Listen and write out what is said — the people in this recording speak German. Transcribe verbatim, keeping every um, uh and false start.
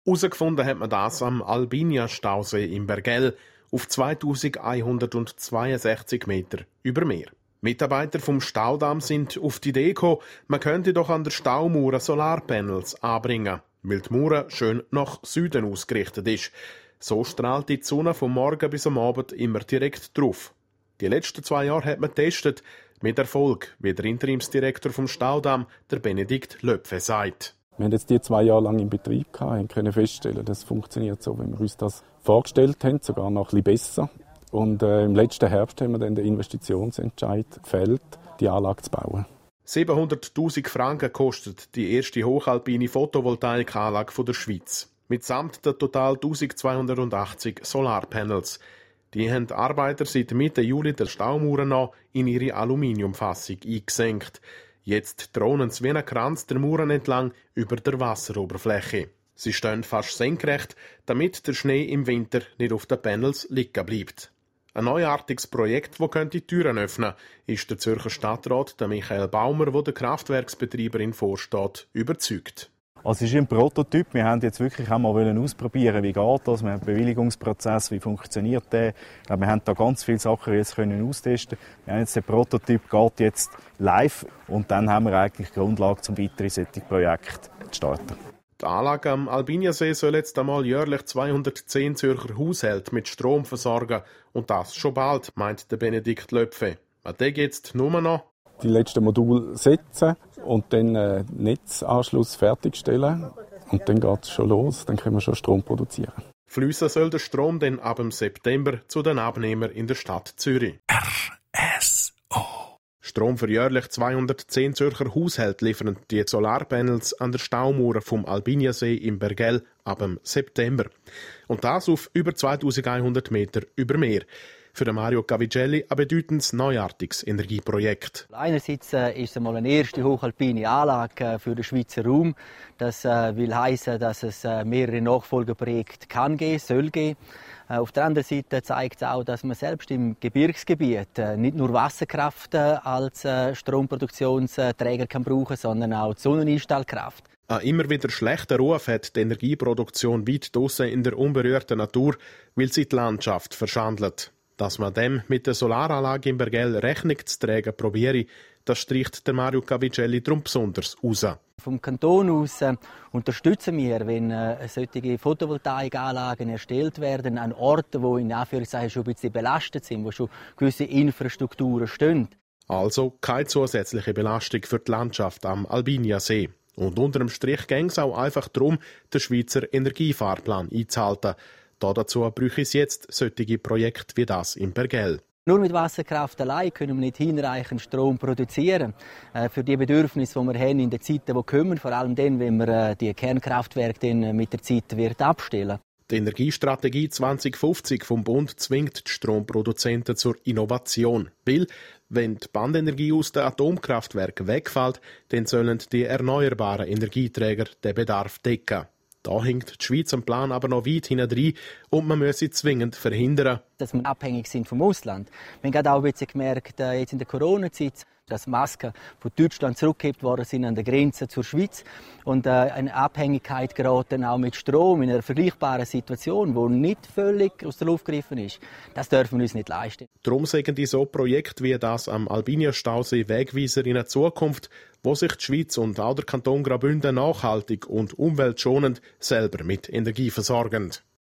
Herausgefunden hat man das am Albinia-Stausee im Bergell auf zweitausendeinhundertzweiundsechzig Meter über Meer. Mitarbeiter vom Staudamm sind auf die Idee gekommen, man könnte doch an der Staumauer Solarpanels anbringen, weil die Mauer schön nach Süden ausgerichtet ist. So strahlt die Sonne vom Morgen bis am Abend immer direkt drauf. Die letzten zwei Jahre hat man getestet, mit Erfolg, wie der Interimsdirektor vom Staudamm, der Benedikt Löpfe, sagt. Wir haben jetzt die zwei Jahre lang in Betrieb gehabt und können feststellen, das funktioniert so, wie wir uns das vorgestellt haben, sogar noch ein bisschen besser. Und äh, im letzten Herbst haben wir dann den Investitionsentscheid gefällt, die Anlage zu bauen. siebenhunderttausend Franken kostet die erste hochalpine Photovoltaikanlage der Schweiz. Mitsamt der total eintausendzweihundertachtzig Solarpanels. Die haben die Arbeiter seit Mitte Juli der Staumauer noch in ihre Aluminiumfassung eingesenkt. Jetzt drohnen sie wie ein Kranz der Mauern entlang über der Wasseroberfläche. Sie stehen fast senkrecht, damit der Schnee im Winter nicht auf den Panels liegen bleibt. Ein neuartiges Projekt, das die Türen öffnen könnte, ist der Zürcher Stadtrat der Michael Baumer, der der Kraftwerksbetreiberin vorsteht, überzeugt. Also es ist ein Prototyp. Wir haben jetzt wirklich auch mal ausprobieren, wie geht das. Wir haben einen Bewilligungsprozess, wie funktioniert der. Ich glaube, wir haben da ganz viele Sachen jetzt können austesten. Wir haben jetzt den Prototyp geht jetzt live und dann haben wir eigentlich Grundlage, zum weiteren solche Projekt zu starten. Die Anlage am Albiniasee soll jetzt einmal jährlich zweihundertzehn Zürcher Haushalte mit Strom versorgen. Und das schon bald, meint der Benedikt Löpfe. Was geht jetzt nur noch? Die letzten Module setzen und dann äh, Netzanschluss fertigstellen. Und dann geht es schon los, dann können wir schon Strom produzieren. Fliessen soll der Strom dann ab dem September zu den Abnehmern in der Stadt Zürich. R S O. Strom für jährlich zweihundertzehn Zürcher Haushalte liefern die Solarpanels an der Staumauer vom Albiniasee im Bergell ab dem September. Und das auf über zweitausendeinhundert Meter über Meer. Für Mario Cavigelli ein bedeutendes neuartiges Energieprojekt. Einerseits äh, ist es einmal eine erste hochalpine Anlage äh, für den Schweizer Raum. Das äh, will heißen, dass es äh, mehrere Nachfolgeprojekte kann geben, soll geben. Äh, auf der anderen Seite zeigt es auch, dass man selbst im Gebirgsgebiet äh, nicht nur Wasserkraft äh, als äh, Stromproduktionsträger kann brauchen, sondern auch die Sonneneinstrahlkraft. Ein immer wieder schlechter Ruf hat die Energieproduktion weit draussen in der unberührten Natur, weil sie die Landschaft verschandelt. Dass man dem mit der Solaranlage im Bergell Rechnung zu tragen probiere, das streicht der Mario Cavigelli darum besonders raus. Vom Kanton aus äh, unterstützen wir, wenn äh, solche Photovoltaikanlagen erstellt werden, an Orten, die in Anführungszeichen schon ein bisschen belastet sind, wo schon gewisse Infrastrukturen stehen. Also keine zusätzliche Belastung für die Landschaft am Albiniasee. Und unter dem Strich ging es auch einfach darum, den Schweizer Energiefahrplan einzuhalten. Da dazu bräuchte es jetzt solche Projekte wie das im Bergell. Nur mit Wasserkraft allein können wir nicht hinreichend Strom produzieren. Äh, für die Bedürfnisse, die wir haben in den Zeiten, die kommen, vor allem dann, wenn wir äh, die Kernkraftwerke dann mit der Zeit wird abstellen. Die Energiestrategie zwanzig fünfzig vom Bund zwingt die Stromproduzenten zur Innovation. Weil, wenn die Bandenergie aus den Atomkraftwerken wegfällt, dann sollen die erneuerbaren Energieträger den Bedarf decken. Da hinkt die Schweiz am Plan aber noch weit hinein und man müsse zwingend verhindern, dass wir abhängig sind vom Ausland. Wir haben gerade auch ein bisschen gemerkt, jetzt in der Corona-Zeit, dass Masken von Deutschland zurückgegeben worden sind an der Grenze zur Schweiz und äh, eine Abhängigkeit geraten auch mit Strom in einer vergleichbaren Situation, die nicht völlig aus der Luft gegriffen ist. Das dürfen wir uns nicht leisten. Darum sagen die so Projekte wie das am Albinia-Stausee Wegweiser in eine Zukunft, wo sich die Schweiz und auch der Kanton Graubünden nachhaltig und umweltschonend selber mit Energie versorgen.